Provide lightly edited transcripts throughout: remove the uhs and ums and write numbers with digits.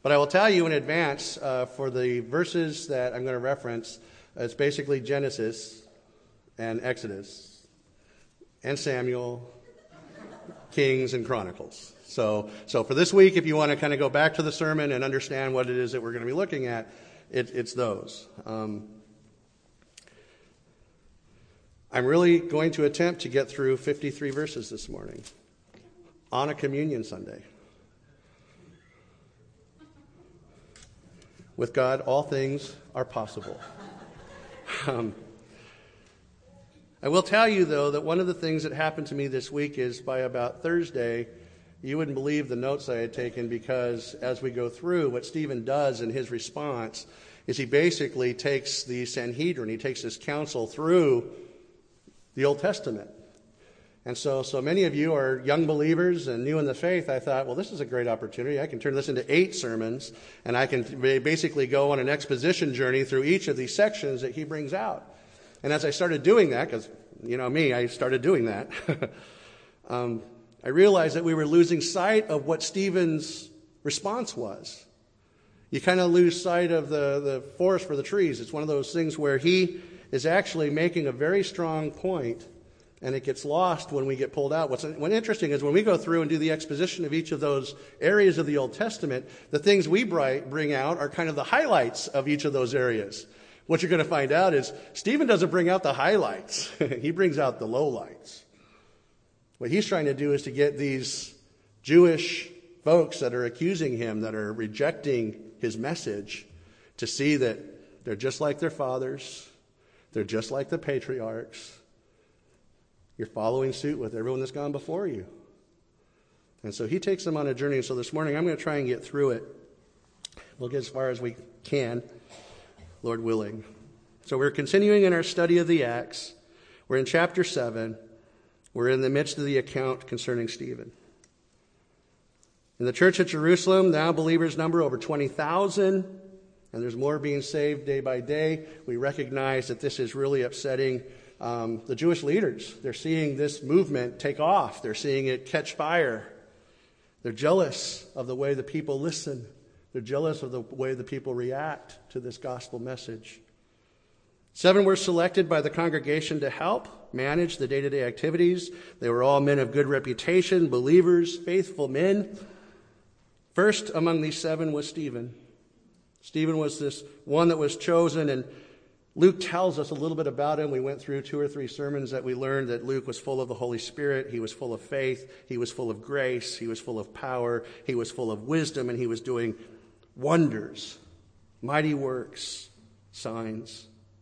But I will tell you in advance, for the verses that I'm going to reference, it's basically Genesis and Exodus and Samuel, Kings, and Chronicles. So for this week, if you want to kind of go back to the sermon and understand what it is that we're going to be looking at, it's those. I'm really going to attempt to get through 53 verses this morning on a communion Sunday. With God, all things are possible. I will tell you, though, that one of the things that happened to me this week is by about Thursday, you wouldn't believe the notes I had taken, because as we go through, what Stephen does in his response is he basically takes the Sanhedrin, he takes this council through the Old Testament. And so many of you are young believers and new in the faith. I thought, well, this is a great opportunity. I can turn this into 8 sermons, and I can basically go on an exposition journey through each of these sections that he brings out. And as I started doing that, because, you know me, I started doing that, I realized that we were losing sight of what Stephen's response was. You kind of lose sight of the forest for the trees. It's one of those things where he is actually making a very strong point, and it gets lost when we get pulled out. What's interesting is when we go through and do the exposition of each of those areas of the Old Testament, the things we bring out are kind of the highlights of each of those areas. What you're going to find out is Stephen doesn't bring out the highlights. He brings out the lowlights. What he's trying to do is to get these Jewish folks that are accusing him, that are rejecting his message, to see that they're just like their fathers. They're just like the patriarchs. You're following suit with everyone that's gone before you. And so he takes them on a journey. And so this morning I'm going to try and get through it. We'll get as far as we can, Lord willing. So we're continuing in our study of the Acts. We're in chapter 7. We're in the midst of the account concerning Stephen. In the church at Jerusalem, now believers number over 20,000, and there's more being saved day by day. We recognize that this is really upsetting the Jewish leaders. They're seeing this movement take off. They're seeing it catch fire. They're jealous of the way the people listen. They're jealous of the way the people react to this gospel message. 7 were selected by the congregation to help manage the day-to-day activities. They were all men of good reputation, believers, faithful men. First among these 7 was Stephen. Stephen was this one that was chosen, and Luke tells us a little bit about him. We went through 2 or 3 sermons that we learned that Luke was full of the Holy Spirit. He was full of faith. He was full of grace. He was full of power. He was full of wisdom, and he was doing wonders, mighty works, signs.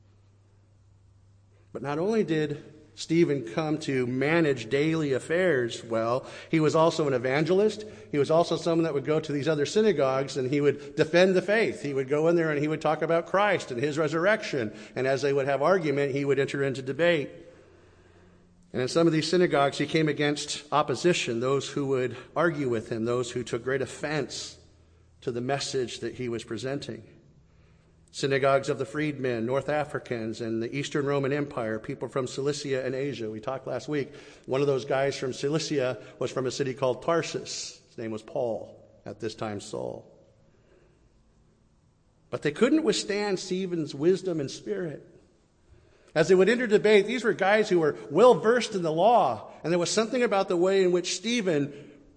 But not only did Stephen come to manage daily affairs well, he was also an evangelist. He was also someone that would go to these other synagogues and he would defend the faith. He would go in there and he would talk about Christ and his resurrection. And as they would have argument, he would enter into debate. And in some of these synagogues, he came against opposition, those who would argue with him, those who took great offense to the message that he was presenting. Synagogues of the freedmen, North Africans, and the Eastern Roman Empire, people from Cilicia and Asia. We talked last week. One of those guys from Cilicia was from a city called Tarsus. His name was Paul, at this time Saul. But they couldn't withstand Stephen's wisdom and spirit. As they would enter debate, these were guys who were well versed in the law, and there was something about the way in which Stephen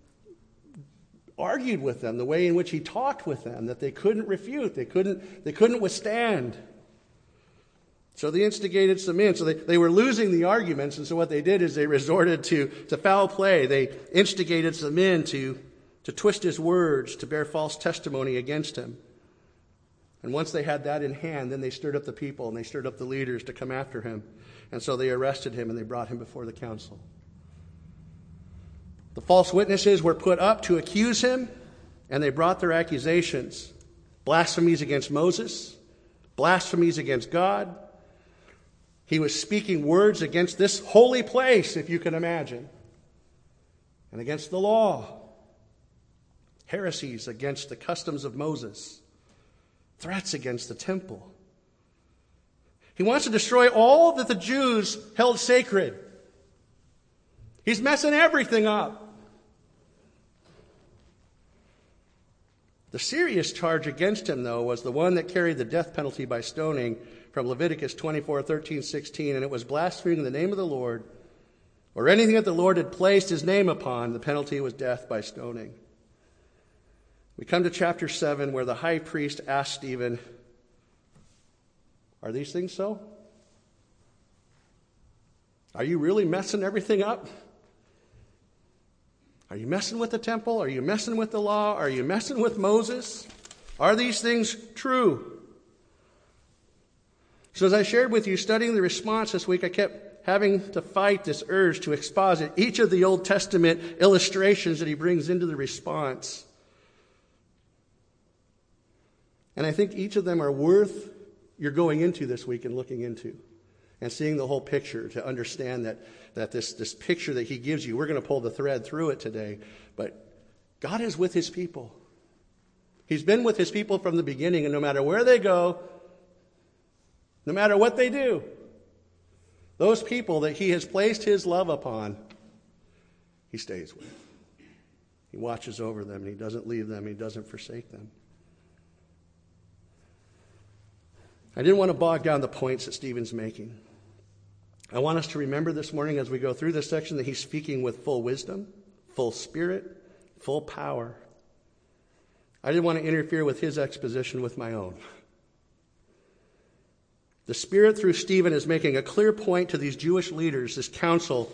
argued with them, the way in which he talked with them, that they couldn't refute, they couldn't withstand. So they instigated some men. So they were losing the arguments, and so what they did is they resorted to foul play. They instigated some men to twist his words, to bear false testimony against him. And once they had that in hand, then they stirred up the people and they stirred up the leaders to come after him. And so they arrested him and they brought him before the council. The false witnesses were put up to accuse him, and they brought their accusations. Blasphemies against Moses, blasphemies against God. He was speaking words against this holy place, if you can imagine, and against the law. Heresies against the customs of Moses. Threats against the temple. He wants to destroy all that the Jews held sacred. He's messing everything up. The serious charge against him, though, was the one that carried the death penalty by stoning from Leviticus 24:13-16, and it was blaspheming the name of the Lord, or anything that the Lord had placed his name upon. The penalty was death by stoning. We come to chapter 7, where the high priest asked Stephen, "Are these things so? Are you really messing everything up? Are you messing with the temple? Are you messing with the law? Are you messing with Moses? Are these things true?" So as I shared with you, studying the response this week, I kept having to fight this urge to exposit each of the Old Testament illustrations that he brings into the response. And I think each of them are worth your going into this week and looking into and seeing the whole picture to understand that this picture that he gives you, we're going to pull the thread through it today, but God is with his people. He's been with his people from the beginning, and no matter where they go, no matter what they do, those people that he has placed his love upon, he stays with. He watches over them, and he doesn't leave them, he doesn't forsake them. I didn't want to bog down the points that Stephen's making. I want us to remember this morning as we go through this section that he's speaking with full wisdom, full spirit, full power. I didn't want to interfere with his exposition with my own. The Spirit through Stephen is making a clear point to these Jewish leaders, this council.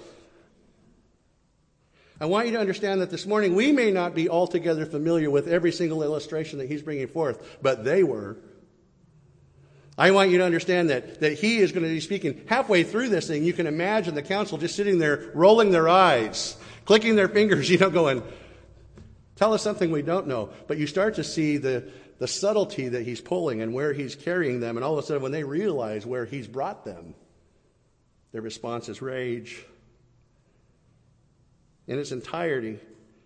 I want you to understand that this morning we may not be altogether familiar with every single illustration that he's bringing forth, but they were. I want you to understand that he is going to be speaking halfway through this thing. You can imagine the council just sitting there, rolling their eyes, clicking their fingers, going, tell us something we don't know. But you start to see the subtlety that he's pulling and where he's carrying them. And all of a sudden, when they realize where he's brought them, their response is rage. In its entirety,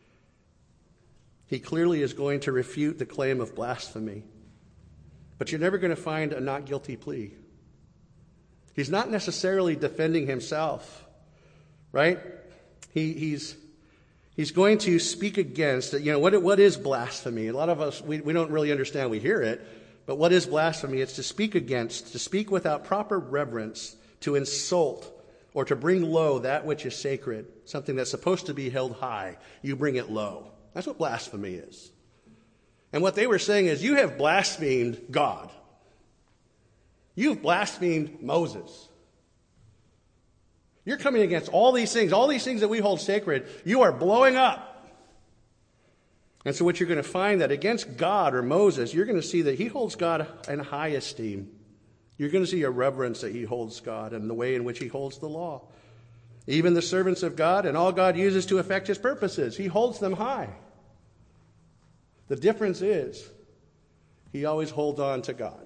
he clearly is going to refute the claim of blasphemy. But you're never going to find a not guilty plea. He's not necessarily defending himself, right? He's going to speak against, what is blasphemy? A lot of us, we don't really understand. We hear it, but what is blasphemy? It's to speak against, to speak without proper reverence, to insult, or to bring low that which is sacred, something that's supposed to be held high. You bring it low. That's what blasphemy is. And what they were saying is, you have blasphemed God. You've blasphemed Moses. You're coming against all these things that we hold sacred. You are blowing up. And so what you're going to find that against God or Moses, you're going to see that he holds God in high esteem. You're going to see a reverence that he holds God and the way in which he holds the law. Even the servants of God and all God uses to effect his purposes, he holds them high. The difference is, he always holds on to God.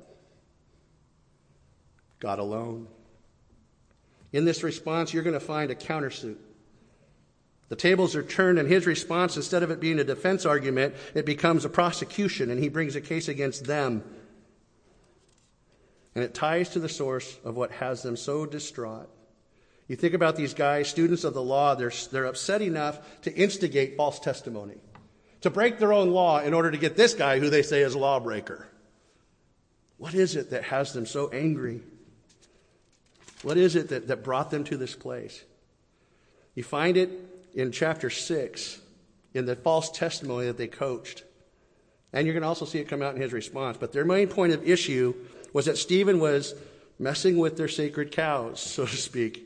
God alone. In this response, you're going to find a countersuit. The tables are turned, and his response, instead of it being a defense argument, it becomes a prosecution, and he brings a case against them. And it ties to the source of what has them so distraught. You think about these guys, students of the law, they're upset enough to instigate false testimony, to break their own law in order to get this guy who they say is a lawbreaker. What is it that has them so angry? What is it that brought them to this place? You find it in chapter 6, in the false testimony that they coached. And you're going to also see it come out in his response. But their main point of issue was that Stephen was messing with their sacred cows, so to speak.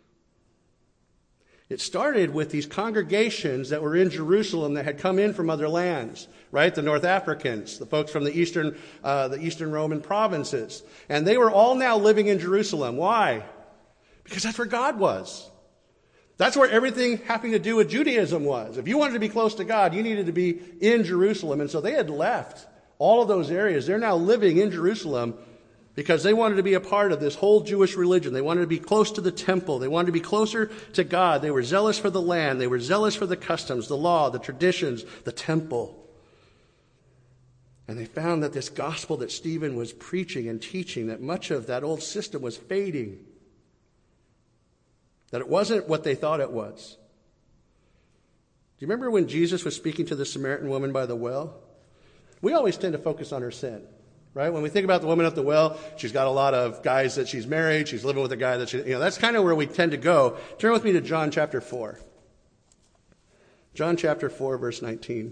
It started with these congregations that were in Jerusalem that had come in from other lands, right? The North Africans, the folks from the Eastern Roman provinces. And they were all now living in Jerusalem. Why? Because that's where God was. That's where everything having to do with Judaism was. If you wanted to be close to God, you needed to be in Jerusalem. And so they had left all of those areas. They're now living in Jerusalem because they wanted to be a part of this whole Jewish religion. They wanted to be close to the temple. They wanted to be closer to God. They were zealous for the land. They were zealous for the customs, the law, the traditions, the temple. And they found that this gospel that Stephen was preaching and teaching, that much of that old system was fading. That it wasn't what they thought it was. Do you remember when Jesus was speaking to the Samaritan woman by the well? We always tend to focus on her sin, right? When we think about the woman at the well, she's got a lot of guys that she's married. She's living with a guy that that's kind of where we tend to go. Turn with me to John chapter 4. John chapter 4, verse 19.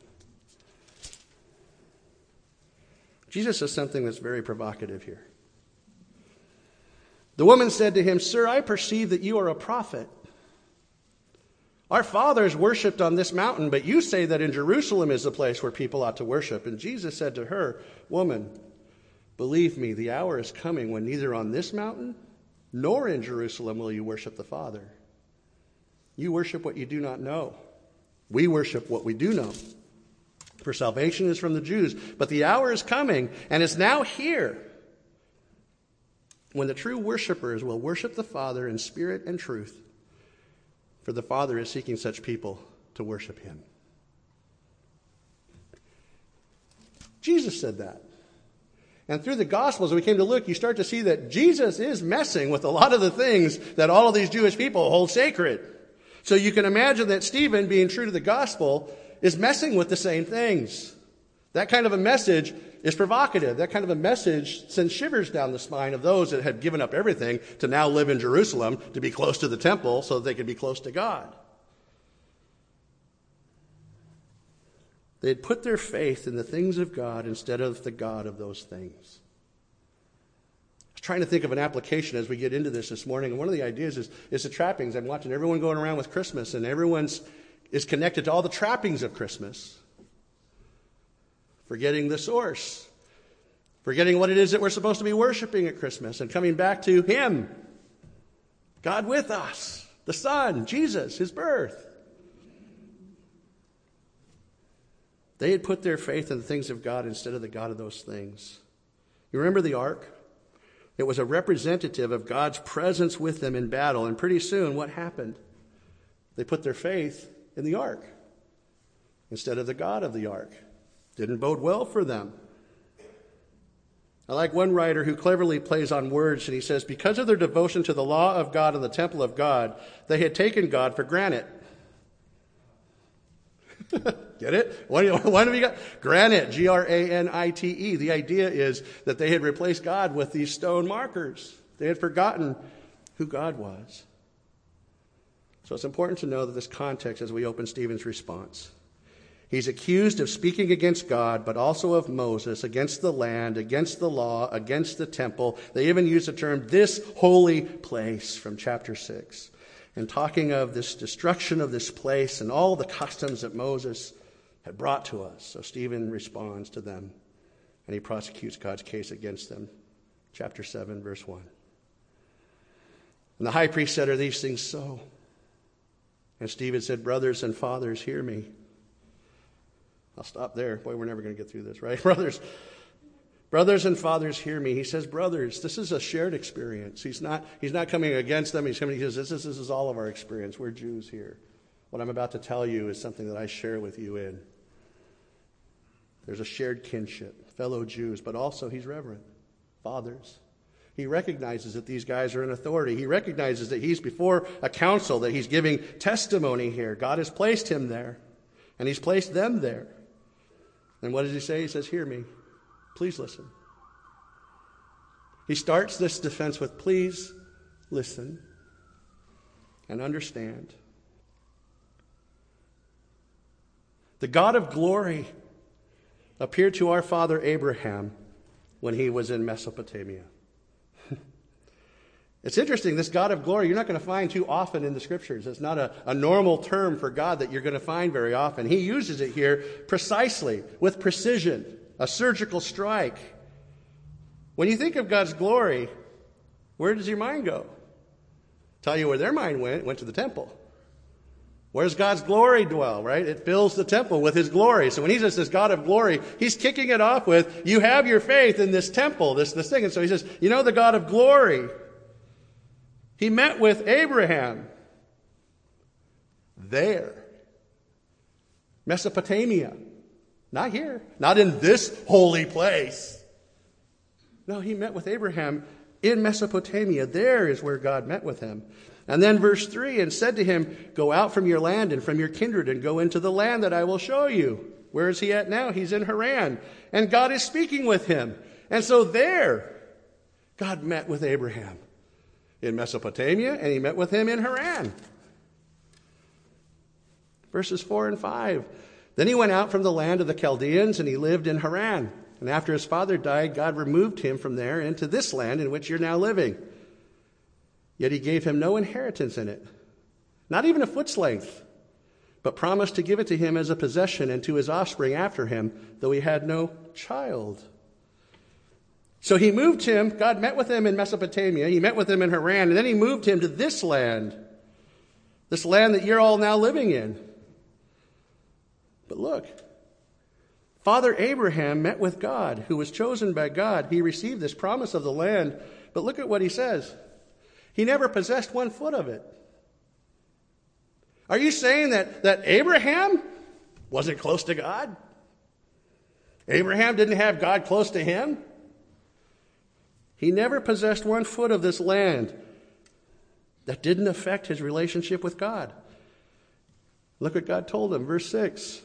Jesus says something that's very provocative here. The woman said to him, "Sir, I perceive that you are a prophet. Our fathers worshipped on this mountain, but you say that in Jerusalem is the place where people ought to worship." And Jesus said to her, "Woman, believe me, the hour is coming when neither on this mountain nor in Jerusalem will you worship the Father. You worship what you do not know. We worship what we do know. For salvation is from the Jews. But the hour is coming, and is now here, when the true worshipers will worship the Father in spirit and truth. For the Father is seeking such people to worship him." Jesus said that. And through the Gospels, as we came to look, you start to see that Jesus is messing with a lot of the things that all of these Jewish people hold sacred. So you can imagine that Stephen, being true to the Gospel, is messing with the same things. That kind of a message is provocative. That kind of a message sends shivers down the spine of those that had given up everything to now live in Jerusalem, to be close to the temple so that they could be close to God. They had put their faith in the things of God instead of the God of those things. I was trying to think of an application as we get into this morning, and one of the ideas is the trappings. I'm watching everyone going around with Christmas, and everyone is connected to all the trappings of Christmas. Forgetting the source. Forgetting what it is that we're supposed to be worshiping at Christmas, and coming back to him. God with us. The Son, Jesus, his birth. They had put their faith in the things of God instead of the God of those things. You remember the ark? It was a representative of God's presence with them in battle. And pretty soon, what happened? They put their faith in the ark instead of the God of the ark. Didn't bode well for them. I like one writer who cleverly plays on words, and he says, because of their devotion to the law of God and the temple of God, they had taken God for granted. Get it? What have you got? Granite, Granite. The idea is that they had replaced God with these stone markers. They had forgotten who God was. So it's important to know that this context as we open Stephen's response. He's accused of speaking against God, but also of Moses, against the land, against the law, against the temple. They even use the term, this holy place, from chapter 6. And talking of this destruction of this place and all the customs that Moses had brought to us. So Stephen responds to them, and he prosecutes God's case against them. Chapter 7, verse 1. And the high priest said, "Are these things so?" And Stephen said, "Brothers and fathers, hear me." I'll stop there. Boy, we're never going to get through this, right? Brothers and fathers, hear me. He says, brothers, this is a shared experience. He's not coming against them. He says, this is all of our experience. We're Jews here. What I'm about to tell you is something that I share with you in. There's a shared kinship, fellow Jews, but also he's reverent. Fathers. He recognizes that these guys are in authority. He recognizes that he's before a council, that he's giving testimony here. God has placed him there, and he's placed them there. And what does he say? He says, hear me. Please listen. He starts this defense with, please listen and understand. The God of glory appeared to our father Abraham when he was in Mesopotamia. It's interesting, this God of glory, you're not going to find too often in the scriptures. It's not a normal term for God that you're going to find very often. He uses it here precisely, with precision, a surgical strike. When you think of God's glory, where does your mind go? Tell you where their mind went to the temple. Where does God's glory dwell, right? It fills the temple with his glory. So when he says this God of glory, he's kicking it off with, you have your faith in this temple, this thing. And so he says, you know the God of glory. He met with Abraham there. Mesopotamia. Not here. Not in this holy place. No, he met with Abraham in Mesopotamia. There is where God met with him. And then verse 3, and said to him, go out from your land and from your kindred and go into the land that I will show you. Where is he at now? He's in Haran. And God is speaking with him. And so there, God met with Abraham in Mesopotamia, and he met with him in Haran. Verses 4 and 5. Then he went out from the land of the Chaldeans, and he lived in Haran. And after his father died, God removed him from there into this land in which you're now living. Yet he gave him no inheritance in it, not even a foot's length, but promised to give it to him as a possession and to his offspring after him, though he had no child. So he moved him, God met with him in Mesopotamia, he met with him in Haran, and then he moved him to this land that you're all now living in. But look, Father Abraham met with God, who was chosen by God. He received this promise of the land, but look at what he says. He never possessed 1 foot of it. Are you saying that Abraham wasn't close to God? Abraham didn't have God close to him? He never possessed 1 foot of this land. That didn't affect his relationship with God. Look what God told him, verse 6.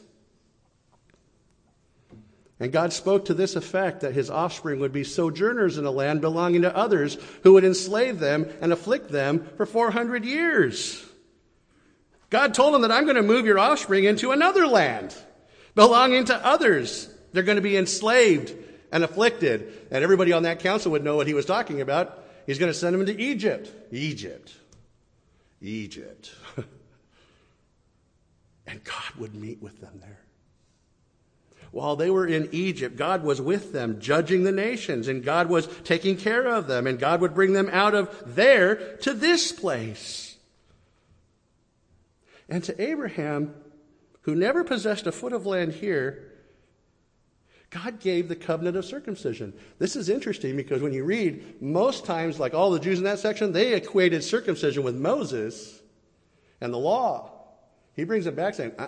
And God spoke to this effect, that his offspring would be sojourners in a land belonging to others, who would enslave them and afflict them for 400 years. God told him that I'm going to move your offspring into another land belonging to others. They're going to be enslaved and afflicted. And everybody on that council would know what he was talking about. He's going to send them into Egypt. Egypt. And God would meet with them there. While they were in Egypt, God was with them, judging the nations, and God was taking care of them, and God would bring them out of there to this place. And to Abraham, who never possessed a foot of land here, God gave the covenant of circumcision. This is interesting because when you read, most times, like all the Jews in that section, they equated circumcision with Moses and the law. He brings it back saying,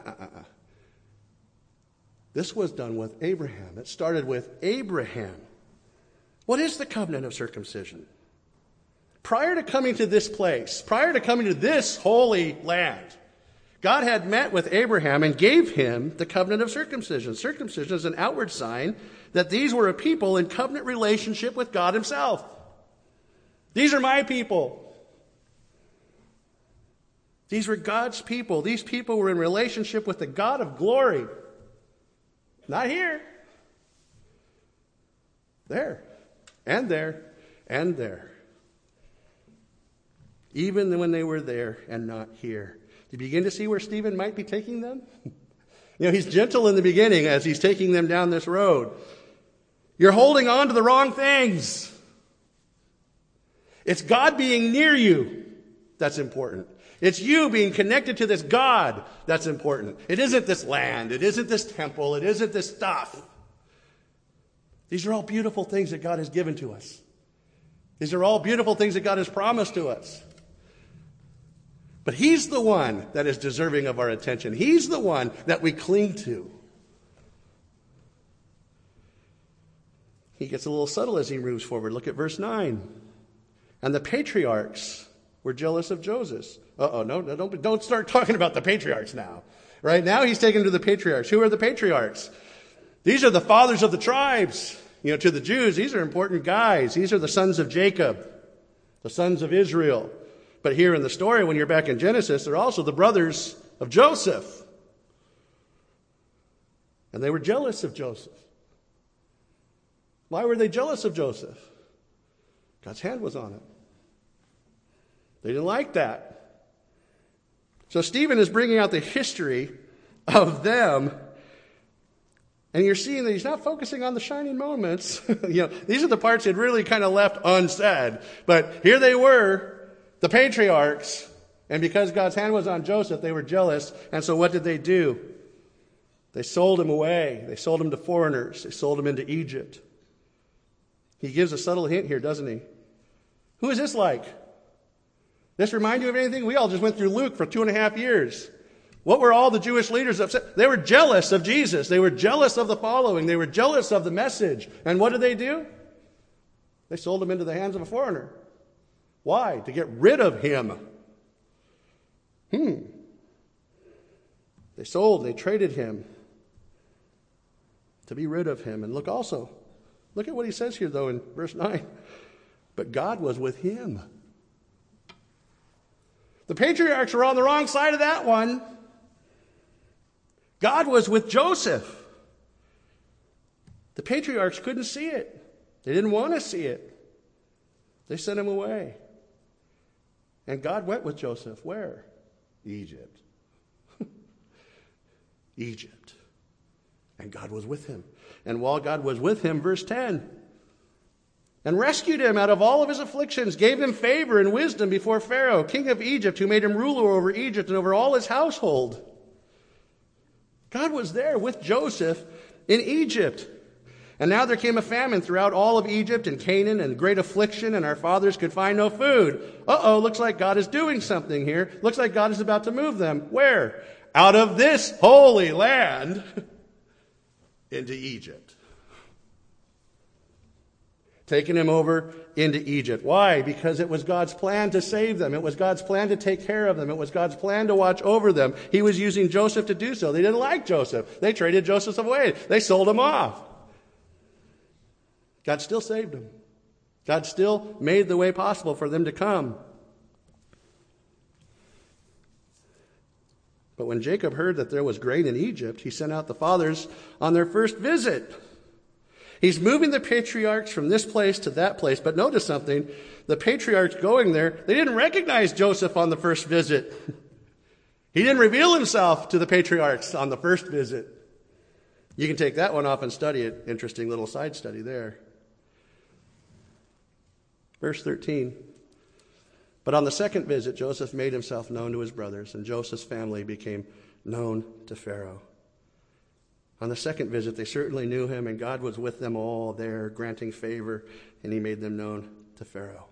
This was done with Abraham. It started with Abraham. What is the covenant of circumcision? Prior to coming to this place, prior to coming to this holy land, God had met with Abraham and gave him the covenant of circumcision. Circumcision is an outward sign that these were a people in covenant relationship with God himself. These are my people. These were God's people. These people were in relationship with the God of glory. Not here. There. And there. And there. Even when they were there and not here. Do you begin to see where Stephen might be taking them? He's gentle in the beginning as he's taking them down this road. You're holding on to the wrong things. It's God being near you that's important. It's you being connected to this God that's important. It isn't this land. It isn't this temple. It isn't this stuff. These are all beautiful things that God has given to us. These are all beautiful things that God has promised to us. But he's the one that is deserving of our attention. He's the one that we cling to. He gets a little subtle as he moves forward. Look at verse 9. And the patriarchs were jealous of Joseph. Don't start talking about the patriarchs now. Right now he's taken to the patriarchs. Who are the patriarchs? These are the fathers of the tribes. To the Jews, these are important guys. These are the sons of Jacob, the sons of Israel. But here in the story, when you're back in Genesis, they're also the brothers of Joseph. And they were jealous of Joseph. Why were they jealous of Joseph? God's hand was on it. They didn't like that. So Stephen is bringing out the history of them. And you're seeing that he's not focusing on the shining moments. These are the parts he'd really kind of left unsaid. But here they were, the patriarchs. And because God's hand was on Joseph, they were jealous. And so what did they do? They sold him away. They sold him to foreigners. They sold him into Egypt. He gives a subtle hint here, doesn't he? Who is this like? This remind you of anything? We all just went through Luke for 2.5 years. What were all the Jewish leaders upset? They were jealous of Jesus. They were jealous of the following. They were jealous of the message. And what did they do? They sold him into the hands of a foreigner. Why? To get rid of him. They traded him. to be rid of him. And look at what he says here, though, in verse 9. But God was with him. The patriarchs were on the wrong side of that one. God was with Joseph. The patriarchs couldn't see it. They didn't want to see it. They sent him away. And God went with Joseph. Where? Egypt. Egypt. And God was with him. And while God was with him, verse 10, and rescued him out of all of his afflictions, gave him favor and wisdom before Pharaoh, king of Egypt, who made him ruler over Egypt and over all his household. God was there with Joseph in Egypt. And now there came a famine throughout all of Egypt and Canaan, and great affliction, and our fathers could find no food. Looks like God is doing something here. Looks like God is about to move them. Where? Out of this holy land into Egypt. Taking him over into Egypt. Why? Because it was God's plan to save them. It was God's plan to take care of them. It was God's plan to watch over them. He was using Joseph to do so. They didn't like Joseph. They traded Joseph away. They sold him off. God still saved them. God still made the way possible for them to come. But when Jacob heard that there was grain in Egypt, he sent out the fathers on their first visit. He's moving the patriarchs from this place to that place. But notice something. The patriarchs going there, they didn't recognize Joseph on the first visit. He didn't reveal himself to the patriarchs on the first visit. You can take that one off and study it. Interesting little side study there. Verse 13. But on the second visit, Joseph made himself known to his brothers, and Joseph's family became known to Pharaoh. On the second visit, they certainly knew him, and God was with them all there, granting favor, and he made them known to Pharaoh.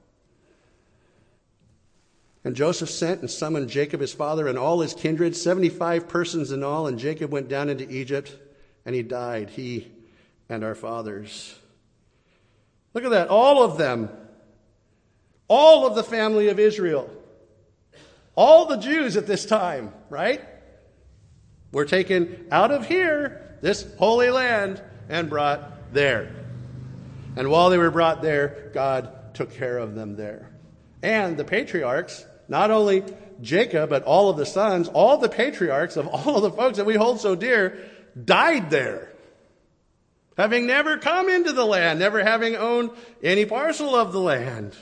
And Joseph sent and summoned Jacob his father and all his kindred, 75 persons in all, and Jacob went down into Egypt, and he died, he and our fathers. Look at that, all of them. All of the family of Israel. All the Jews at this time, right? Were taken out of here, this holy land, and brought there. And while they were brought there, God took care of them there. And the patriarchs, not only Jacob, but all of the sons, all the patriarchs of all of the folks that we hold so dear, died there. Having never come into the land, never having owned any parcel of the land.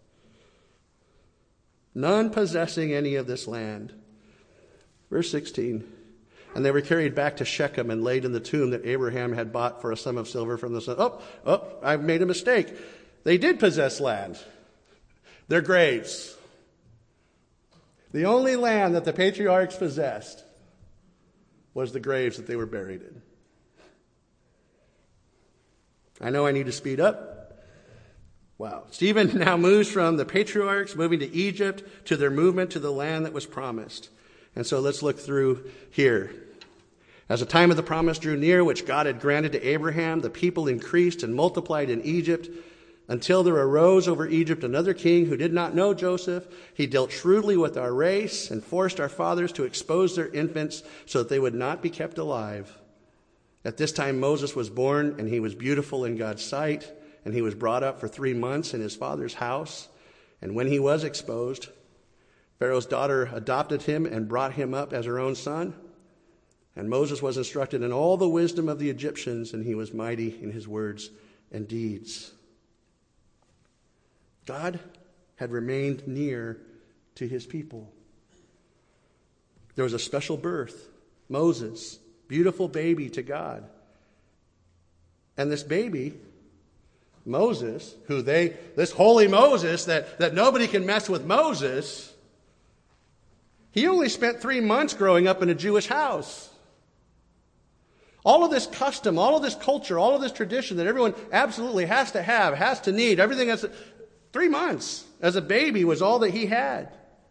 None possessing any of this land. Verse 16. And they were carried back to Shechem and laid in the tomb that Abraham had bought for a sum of silver from the son. I've made a mistake. They did possess land. Their graves. The only land that the patriarchs possessed was the graves that they were buried in. I know I need to speed up. Wow. Stephen now moves from the patriarchs moving to Egypt to their movement to the land that was promised. And so let's look through here. As the time of the promise drew near, which God had granted to Abraham, the people increased and multiplied in Egypt until there arose over Egypt another king who did not know Joseph. He dealt shrewdly with our race and forced our fathers to expose their infants so that they would not be kept alive. At this time Moses was born, and he was beautiful in God's sight. And he was brought up for 3 months in his father's house. And when he was exposed, Pharaoh's daughter adopted him and brought him up as her own son. And Moses was instructed in all the wisdom of the Egyptians, and he was mighty in his words and deeds. God had remained near to his people. There was a special birth. Moses, beautiful baby to God. And this baby, Moses, this holy Moses, that nobody can mess with Moses, he only spent 3 months growing up in a Jewish house. All of this custom, all of this culture, all of this tradition that everyone absolutely has to have, has to need, everything that's 3 months as a baby was all that he had.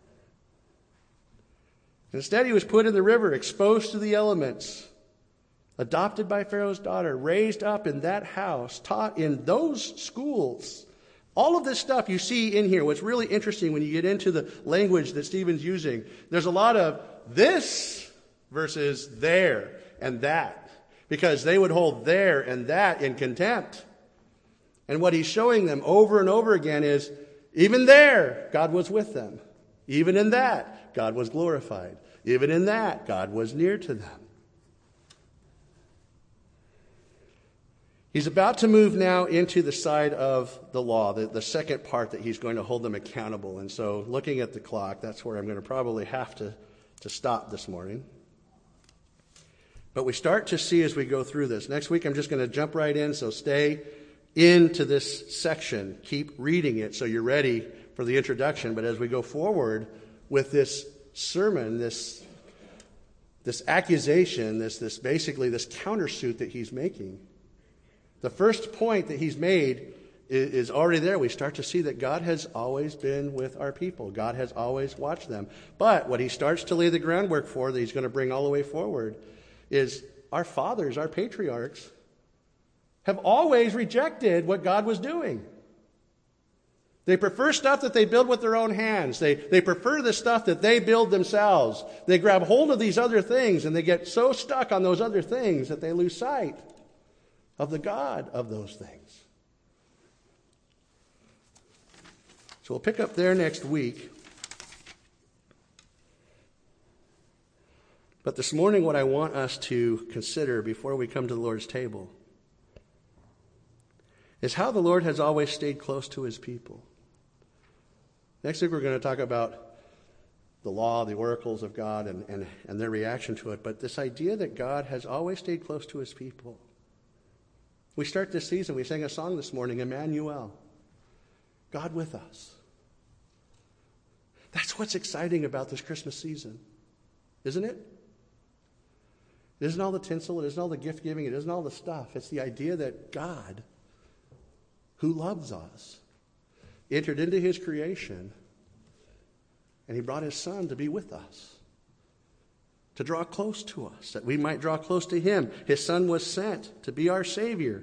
Instead, he was put in the river, exposed to the elements. Adopted by Pharaoh's daughter, raised up in that house, taught in those schools. All of this stuff you see in here. What's really interesting when you get into the language that Stephen's using, there's a lot of this versus there and that. because they would hold there and that in contempt. And what he's showing them over and over again is, even there, God was with them. Even in that, God was glorified. Even in that, God was near to them. He's about to move now into the side of the law, the second part that he's going to hold them accountable. And so looking at the clock, that's where I'm going to probably have to stop this morning. But we start to see as we go through this. Next week I'm just going to jump right in, so stay into this section. Keep reading it so you're ready for the introduction. But as we go forward with this sermon, this accusation, this basically this countersuit that he's making, the first point that he's made is already there. We start to see that God has always been with our people. God has always watched them. But what he starts to lay the groundwork for, that he's going to bring all the way forward, is our fathers, our patriarchs, have always rejected what God was doing. They prefer stuff that they build with their own hands. They prefer the stuff that they build themselves. They grab hold of these other things, and they get so stuck on those other things that they lose sight of the God of those things. So we'll pick up there next week. But this morning, what I want us to consider before we come to the Lord's table is how the Lord has always stayed close to his people. Next week, we're going to talk about the law, the oracles of God, and their reaction to it. But this idea that God has always stayed close to his people. We start this season, we sang a song this morning, Emmanuel, God with us. That's what's exciting about this Christmas season, isn't it? It isn't all the tinsel, it isn't all the gift giving, it isn't all the stuff. It's the idea that God, who loves us, entered into his creation, and he brought his Son to be with us, to draw close to us, that we might draw close to him. His Son was sent to be our Savior.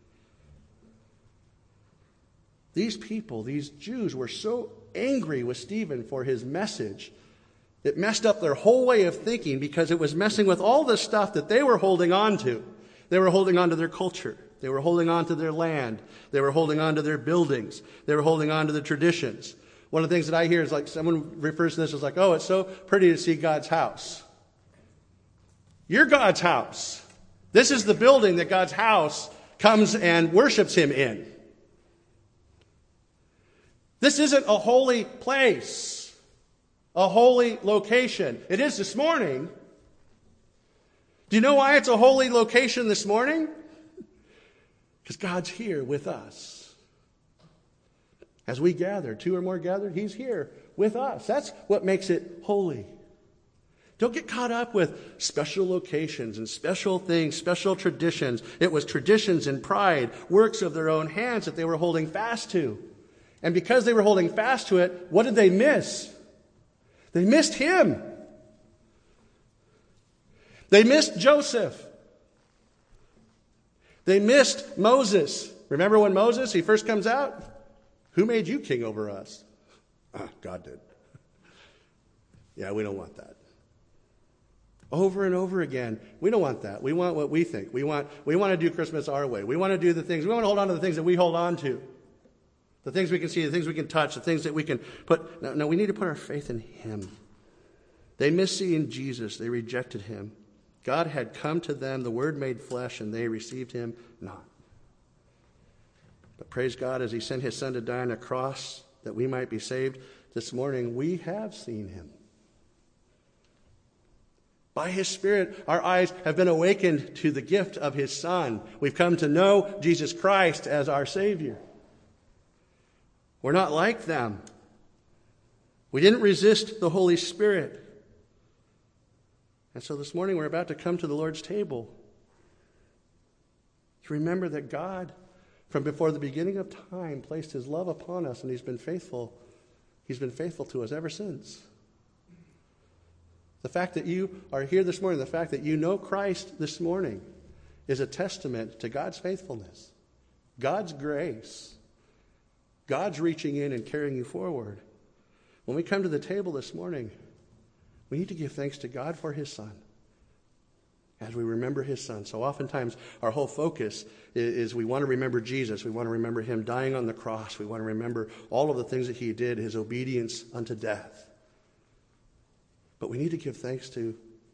These people, these Jews, were so angry with Stephen for his message. It messed up their whole way of thinking because it was messing with all the stuff that they were holding on to. They were holding on to their culture. They were holding on to their land. They were holding on to their buildings. They were holding on to the traditions. One of the things that I hear is like someone refers to this as like, oh, it's so pretty to see God's house. You're God's house. This is the building that God's house comes and worships him in. This isn't a holy place, a holy location. It is this morning. Do you know why it's a holy location this morning? Because God's here with us. As we gather, two or more gathered, he's here with us. That's what makes it holy. Don't get caught up with special locations and special things, special traditions. It was traditions and pride, works of their own hands that they were holding fast to. And because they were holding fast to it, what did they miss? They missed him. They missed Joseph. They missed Moses. Remember when Moses, he first comes out? Who made you king over us? God did. Yeah, we don't want that. Over and over again, we don't want that. We want what we think. We want to do Christmas our way. We want to do the things. We want to hold on to the things that we hold on to. The things we can see, the things we can touch, the things that we can put. No, we need to put our faith in him. They missed seeing Jesus. They rejected him. God had come to them, the Word made flesh, and they received him not. But praise God, as he sent his Son to die on a cross that we might be saved, this morning we have seen him. By his Spirit, our eyes have been awakened to the gift of his Son. We've come to know Jesus Christ as our Savior. We're not like them. We didn't resist the Holy Spirit. And so this morning we're about to come to the Lord's table to remember that God, from before the beginning of time, placed his love upon us, and he's been faithful. He's been faithful to us ever since. The fact that you are here this morning, the fact that you know Christ this morning, is a testament to God's faithfulness, God's grace, God's reaching in and carrying you forward. When we come to the table this morning, we need to give thanks to God for his Son. as we remember his son. So oftentimes our whole focus is we want to remember Jesus. We want to remember him dying on the cross. We want to remember all of the things that he did, his obedience unto death. But we need to give thanks to